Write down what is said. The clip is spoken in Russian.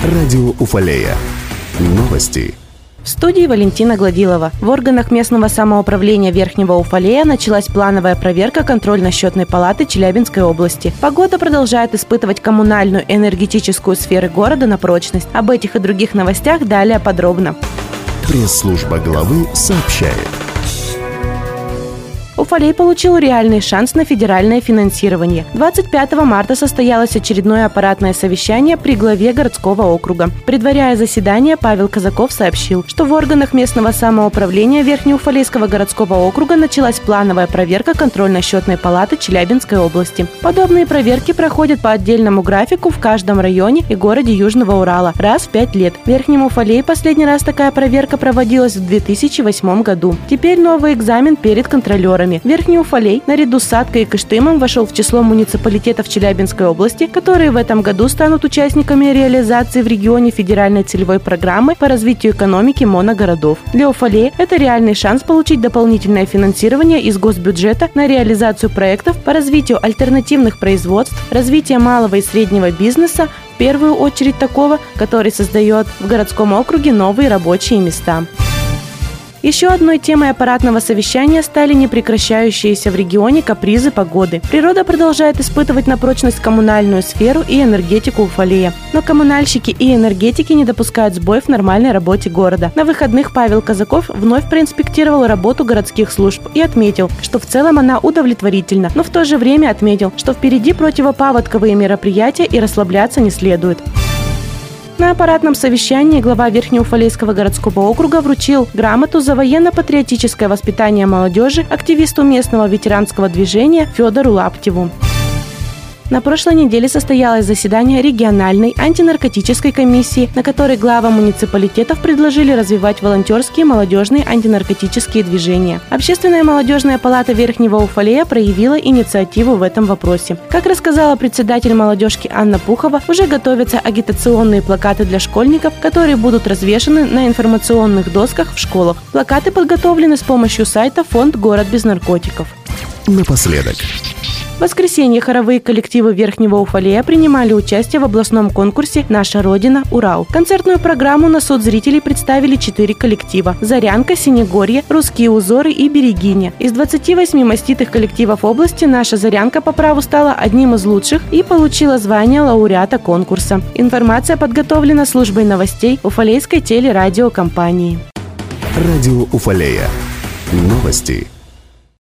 Радио Уфалея. Новости. В студии Валентина Гладилова. В органах местного самоуправления Верхнего Уфалея началась плановая проверка контрольно-счетной палаты Челябинской области. Погода продолжает испытывать коммунальную и энергетическую сферы города на прочность. Об этих и других новостях далее подробно. Пресс-служба главы сообщает. Уфалей получил реальный шанс на федеральное финансирование. 25 марта состоялось очередное аппаратное совещание при главе городского округа. Предваряя заседание, Павел Казаков сообщил, что в органах местного самоуправления Верхнеуфалейского городского округа началась плановая проверка контрольно-счетной палаты Челябинской области. Подобные проверки проходят по отдельному графику в каждом районе и городе Южного Урала раз в 5 лет. В Верхнем Уфалее последний раз такая проверка проводилась в 2008 году. Теперь новый экзамен перед контролерами. Верхний Уфалей наряду с Саткой и Кыштымом вошел в число муниципалитетов Челябинской области, которые в этом году станут участниками реализации в регионе федеральной целевой программы по развитию экономики моногородов. Для Уфалея это реальный шанс получить дополнительное финансирование из госбюджета на реализацию проектов по развитию альтернативных производств, развитие малого и среднего бизнеса, в первую очередь такого, который создает в городском округе новые рабочие места. Еще одной темой аппаратного совещания стали непрекращающиеся в регионе капризы погоды. Природа продолжает испытывать на прочность коммунальную сферу и энергетику Уфалея. Но коммунальщики и энергетики не допускают сбоев в нормальной работе города. На выходных Павел Казаков вновь проинспектировал работу городских служб и отметил, что в целом она удовлетворительна, но в то же время отметил, что впереди противопаводковые мероприятия и расслабляться не следует. На аппаратном совещании глава Верхнеуфалейского городского округа вручил грамоту за военно-патриотическое воспитание молодежи активисту местного ветеранского движения Федору Лаптеву. На прошлой неделе состоялось заседание региональной антинаркотической комиссии, на которой главам муниципалитетов предложили развивать волонтерские молодежные антинаркотические движения. Общественная молодежная палата Верхнего Уфалея проявила инициативу в этом вопросе. Как рассказала председатель молодежки Анна Пухова, уже готовятся агитационные плакаты для школьников, которые будут развешаны на информационных досках в школах. Плакаты подготовлены с помощью сайта «Фонд Город без наркотиков». Напоследок. В воскресенье хоровые коллективы Верхнего Уфалея принимали участие в областном конкурсе «Наша Родина. Урал». Концертную программу на суд зрителей представили 4 коллектива – «Зарянка», «Синегорье», «Русские узоры» и «Берегиня». Из 28 маститых коллективов области «Наша Зарянка» по праву стала одним из лучших и получила звание лауреата конкурса. Информация подготовлена службой новостей Уфалейской телерадиокомпании. Радио Уфалея. Новости.